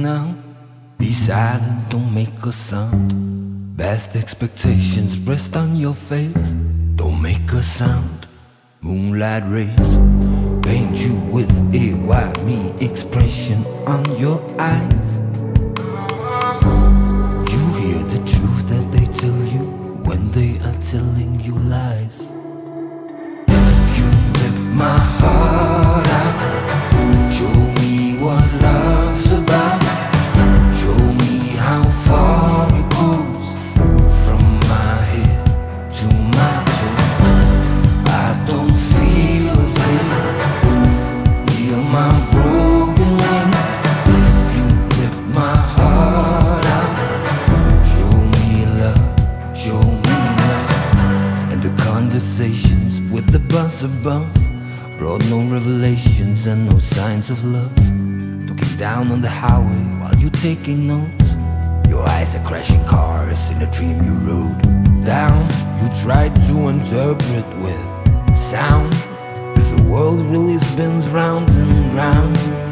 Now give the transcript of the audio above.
now. Be silent, don't make a sound. Best expectations rest on your face. Don't make a sound. Moonlight rays paint you with a why me expression on your eyes. You hear the truth that they tell you when they are telling you lies. If you rip my heart out, show me what love's about. Show me how far it goes from my head to my toe. I don't feel a thing. Heal my broken wing. If you rip my heart out, show me love, show me love. And the conversations with the buzz above brought no revelations and no signs of love. Looking down on the highway while you're taking notes. Your eyes are crashing cars in a dream you rode down. You tried to interpret with sound, as the world really spins round and round.